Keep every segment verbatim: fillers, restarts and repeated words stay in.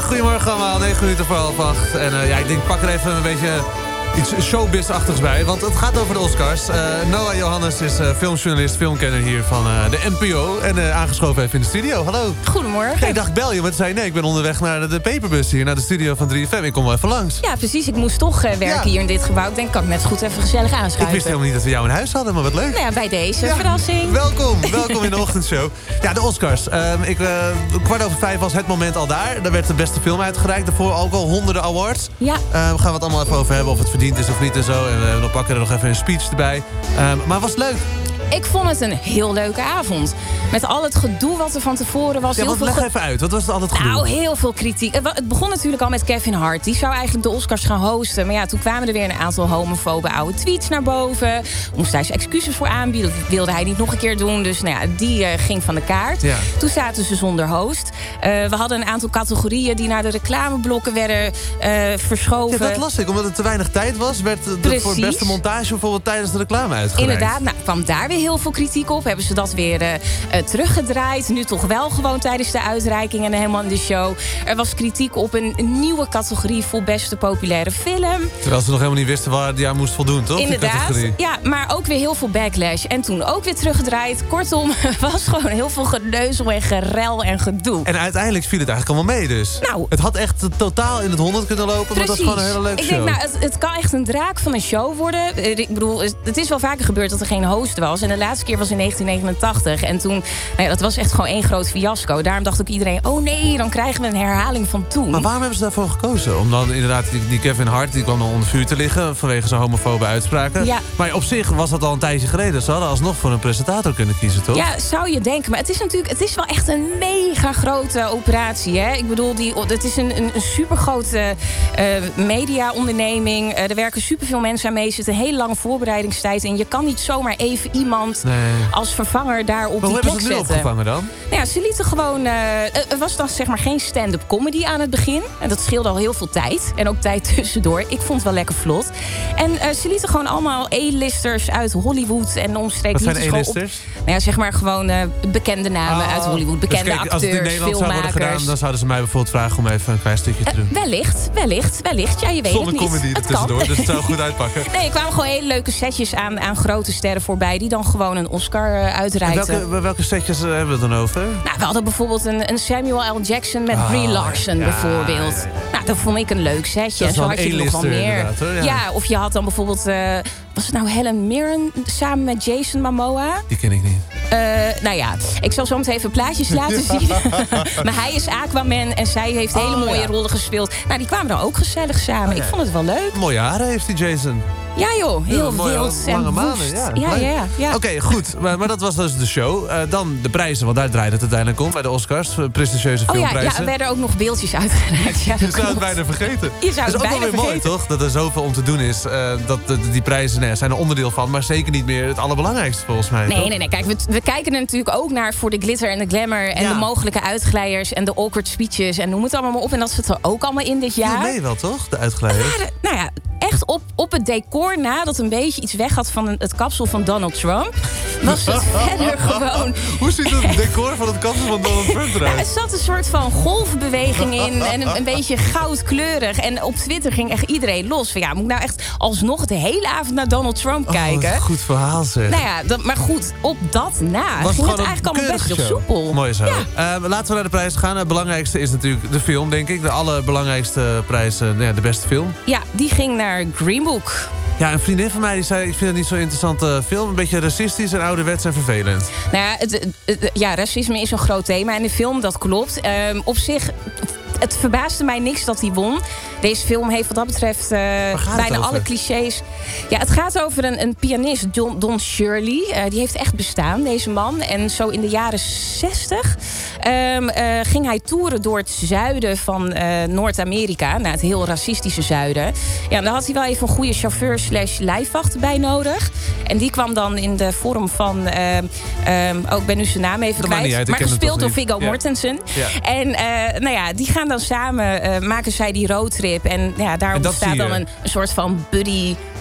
goedemorgen allemaal. negen minuten voor half acht. En uh, ja, ik denk, pak er even een beetje iets showbiz-achtigs bij. Want het gaat over de Oscars. Uh, Noah Johannes is uh, filmjournalist, filmkenner hier van uh, de N P O. En uh, aangeschoven even in de studio. Hallo. Goedemorgen. Hey, ik dacht, bel je, maar toen zei nee, ik ben onderweg naar de, de paperbus hier, naar de studio van drie F M. Ik kom wel even langs. Ja, precies. Ik moest toch uh, werken ja. hier in dit gebouw. Ik denk, kan ik net zo goed even gezellig aanschuiven. Ik wist helemaal niet dat we jou in huis hadden, maar wat leuk. Nou ja, bij deze ja. verrassing. Welkom, welkom in de ochtendshow. Ja, de Oscars. Uh, ik, uh, kwart over vijf was het moment al daar. Daar werd de beste film uitgereikt. Daarvoor ook al honderden awards. Ja. Uh, we gaan het allemaal even over hebben of het verdiend is of niet en zo. En uh, dan pakken we er nog even een speech erbij. Uh, maar was het leuk? Ik vond het een heel leuke avond. Met al het gedoe wat er van tevoren was. Ja, heel wat, veel leg ge... even uit. Wat was het altijd gedoe? Nou, heel veel kritiek. Het begon natuurlijk al met Kevin Hart. Die zou eigenlijk de Oscars gaan hosten. Maar ja, toen kwamen er weer een aantal homofobe oude tweets naar boven. Moest hij zijn excuses voor aanbieden. Dat wilde hij niet nog een keer doen. Dus nou ja, die uh, ging van de kaart. Ja. Toen zaten ze zonder host. Uh, we hadden een aantal categorieën die naar de reclameblokken werden uh, verschoven. Ja, dat las ik. Omdat het te weinig tijd was, werd de voor beste montage bijvoorbeeld tijdens de reclame uitgereikt. Inderdaad, nou kwam daar weer heel veel kritiek op. Hebben ze dat weer uh, uh, teruggedraaid. Nu toch wel gewoon tijdens de uitreiking en helemaal in de show. Er was kritiek op een, een nieuwe categorie voor beste populaire film. Terwijl ze nog helemaal niet wisten waar die aan moest voldoen, toch? Inderdaad, ja, maar ook weer heel veel backlash. En toen ook weer teruggedraaid. Kortom, was gewoon heel veel geneuzel en gerel en gedoe. En uiteindelijk viel het eigenlijk allemaal mee dus. Nou, het had echt totaal in het honderd kunnen lopen, precies. Maar dat was gewoon een hele leuke ik show. Denk, nou, het, het kan echt een draak van een show worden. Ik bedoel, het is wel vaker gebeurd dat er geen host was. En de laatste keer was in negentien negenentachtig. En toen, nou ja, dat was echt gewoon één groot fiasco. Daarom dacht ook iedereen, oh nee, dan krijgen we een herhaling van toen. Maar waarom hebben ze daarvoor gekozen? Om dan inderdaad, die, die Kevin Hart, die kwam dan onder vuur te liggen vanwege zijn homofobe uitspraken. Ja. Maar op zich was dat al een tijdje geleden. Ze hadden alsnog voor een presentator kunnen kiezen, toch? Ja, zou je denken. Maar het is natuurlijk, het is wel echt een mega grote operatie, hè? Ik bedoel, die, het is een, een, een supergrote uh, media-onderneming. Uh, er werken superveel mensen aan mee. Er zit een hele lange voorbereidingstijd in. Je kan niet zomaar even iemand nee. als vervanger daar op maar die plek zetten. Hoe hebben ze het nu opgevangen dan? Nou ja, ze lieten gewoon... Uh, er was dan zeg maar geen stand-up comedy aan het begin. En dat scheelde al heel veel tijd. En ook tijd tussendoor. Ik vond het wel lekker vlot. En uh, ze lieten gewoon allemaal A-listers uit Hollywood en de omstreken. Wat zijn A-listers? Nou ja, zeg maar gewoon uh, bekende namen oh. uit Hollywood. Bekende dus kijk, acteurs, filmmakers. Als het in Nederland zou worden gedaan, dan zouden ze mij bijvoorbeeld vragen om even een klein stukje te doen. Uh, wellicht, wellicht, wellicht. Ja, je weet Zonder het niet. comedy er tussendoor, dus het zou goed uitpakken. Nee, er kwamen gewoon hele leuke setjes aan, aan grote sterren voorbij die dan gewoon een Oscar uh, uitreikten. En welke, welke setjes uh, hebben we het dan over? Nou, we hadden bijvoorbeeld een, een Samuel L. Jackson met ah, Brie Larson ja, bijvoorbeeld. Ja, ja. Nou, dat vond ik een leuk setje. En zo had je er nog wel meer. Ja. ja, of je had dan bijvoorbeeld... Uh, was het nou Helen Mirren samen met Jason Momoa? Die ken ik niet. Uh, nou ja, ik zal zo meteen even plaatjes laten zien. Maar hij is Aquaman en zij heeft hele oh, mooie ja. rollen gespeeld. Nou, die kwamen dan ook gezellig samen. Oh, ja. Ik vond het wel leuk. Mooie haren heeft die Jason. Ja joh, heel ja, mooie, wild en lange manen, woest. Ja, ja, ja, ja, ja. Oké, okay, goed. Maar, maar dat was dus de show. Uh, dan de prijzen, want daar draaide het uiteindelijk om bij de Oscars. Prestigieuze oh, filmprijzen. Ja, ja, er werden ook nog beeldjes uitgereikt. Ja, je zou het bijna vergeten. Je zou het, het is ook bijna wel weer vergeten. mooi, toch? Dat er zoveel om te doen is. Uh, dat de, die prijzen nee, zijn er onderdeel van. Maar zeker niet meer het allerbelangrijkste volgens mij. Nee, toch? nee, nee. Kijk, we, we kijken er natuurlijk ook naar voor de glitter en de glamour. En ja. de mogelijke uitglijders en de awkward speeches. En noem het allemaal maar op. En dat zit er ook allemaal in dit jaar. Nee, wel toch? De uitglijders. Ja, nou ja, echt op, op het decor na dat een beetje iets weg had van het kapsel van Donald Trump. Was het verder gewoon... Hoe ziet het decor van het kapsel van Donald Trump eruit? Ja, er zat een soort van golfbeweging in en een, een beetje goudkleurig. En op Twitter ging echt iedereen los. Van, ja, moet ik nou echt alsnog de hele avond naar Donald Trump kijken? Oh, goed verhaal zeg. Nou ja, dat, maar goed, op dat na was ging het, het eigenlijk allemaal best wel soepel. Mooi zo. Ja. Uh, laten we naar de prijs gaan. Het belangrijkste is natuurlijk de film, denk ik. De allerbelangrijkste prijs, uh, ja, de beste film. Ja, die ging naar Green Book. Ja, een vriendin van mij die zei, ik vind het niet zo'n interessante film. Een beetje racistisch en ouderwets en vervelend. Nou ja, het, het, het, ja racisme is een groot thema in de film, dat klopt. Um, op zich, het verbaasde mij niks dat hij won. Deze film heeft wat dat betreft uh, bijna alle clichés. Ja, het gaat over een, een pianist, Don, Don Shirley. Uh, die heeft echt bestaan, deze man. En zo in de jaren zestig um, uh, ging hij toeren door het zuiden van uh, Noord-Amerika. Nou, het heel racistische zuiden. Ja, dan had hij wel even een goede chauffeur slash lijfwacht bij nodig. En die kwam dan in de vorm van... Uh, um, oh, ik ben nu zijn naam even dat kwijt. Uit, maar gespeeld door Viggo ja. Mortensen. Ja. En uh, nou ja, die gaan dan samen, uh, maken zij die roadtrip. En ja, daar ontstaat dan een, een soort van buddy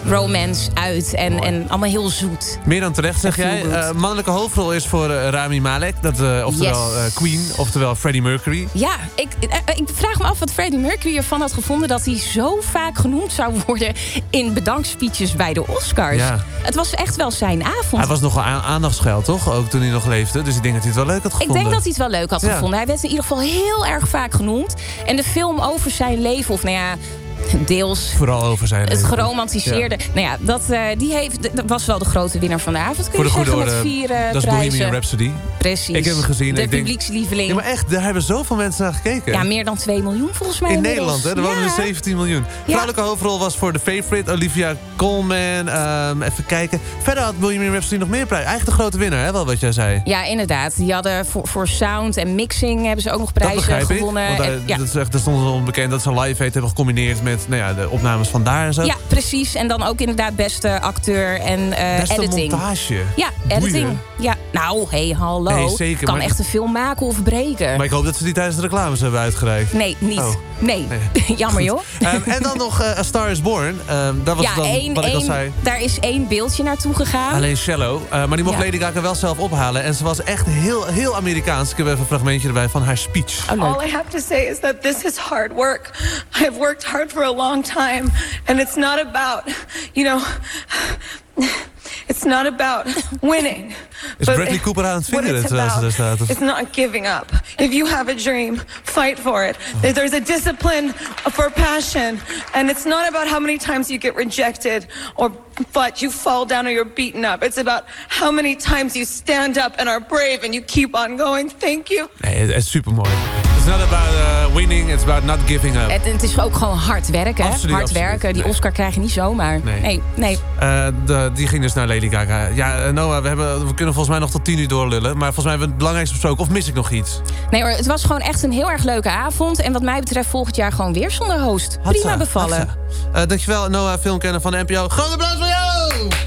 romance uit. En, en allemaal heel zoet. Meer dan terecht, zeg jij. Uh, mannelijke hoofdrol is voor uh, Rami Malek. Dat, uh, oftewel yes. uh, Queen, oftewel Freddie Mercury. Ja, ik, uh, ik vraag me af wat Freddie Mercury ervan had gevonden... dat hij zo vaak genoemd zou worden in bedankspeeches bij de Oscars. Ja. Het was echt wel zijn avond. Hij was nogal aan aandachtsgeil, toch? Ook toen hij nog leefde. Dus ik denk dat hij het wel leuk had gevonden. Ik denk dat hij het wel leuk had ja. gevonden. Hij werd in ieder geval heel erg vaak genoemd. En de film over zijn leven, of nou ja... deels. Vooral over zijn leven. Het geromantiseerde. Ja. Nou ja, dat, uh, die heeft, dat was wel de grote winnaar van de avond. Kun Voor de je zeggen, goede met vier uh, Dat is Bohemian Rhapsody. Precies. Ik heb hem gezien. De ik publiekslieveling. Denk, ja, maar echt, daar hebben zoveel mensen naar gekeken. Ja, meer dan twee miljoen volgens mij. In inmiddels. Nederland, hè? Er ja. waren er zeventien miljoen. Ja. Vrouwelijke hoofdrol was voor The Favourite, Olivia Colman. Um, even kijken. Verder had Bohemian Rhapsody nog meer prijs. Eigenlijk de grote winnaar, hè? Wel wat jij zei. Ja, inderdaad. Die hadden voor, voor sound en mixing hebben ze ook nog prijzen gewonnen. Ik. Want daar, en, ja. dat is echt, dat stond onbekend dat ze een live hebben gecombineerd met nou ja, de opnames van daar en zo. Ja, precies. En dan ook inderdaad beste acteur en uh, beste editing. montage. Ja, editing. Ja, nou, hé, hey, hallo. Nee, zeker, kan maar... echt een film maken of breken. Maar ik hoop dat ze die tijdens de reclames hebben uitgereikt. Nee, niet. Oh. Nee. nee. Jammer, joh. um, en dan nog uh, A Star is Born. Um, dat was ja, dan één, wat ik één, al zei. Daar is één beeldje naartoe gegaan. Alleen shallow. Uh, maar die mocht ja. Lady Gaga wel zelf ophalen. En ze was echt heel, heel Amerikaans. Ik heb even een fragmentje erbij van haar speech. Oh, all I have to say is that this is hard work. I've worked hard for a long time. And it's not about, you know... It's not about winning. Is Bradley Cooper aan het vingeren terwijl ze daar staat? It's not giving up. If you have a dream, fight for it. There's a discipline for passion. And it's not about how many times you get rejected or but you fall down or you're beaten up. It's about how many times you stand up and are brave and you keep on going. Thank you. Nee, het is supermooi. It's not about uh, winning, it's about not giving up. Het, het is ook gewoon hard werken. Absoluut, hard absoluut. werken. Die nee. Oscar krijg je niet zomaar. Nee. nee, nee. Uh, de, die ging dus naar Lady Gaga. Ja, Noah, we, hebben, we kunnen volgens mij nog tot tien uur doorlullen. Maar volgens mij hebben we het belangrijkste besproken. Of mis ik nog iets? Nee hoor, het was gewoon echt een heel erg leuke avond. En wat mij betreft volgend jaar gewoon weer zonder host. Hatsa, Prima bevallen. Uh, dankjewel, Noah, filmkenner van de N P O. Groot applaus voor jou!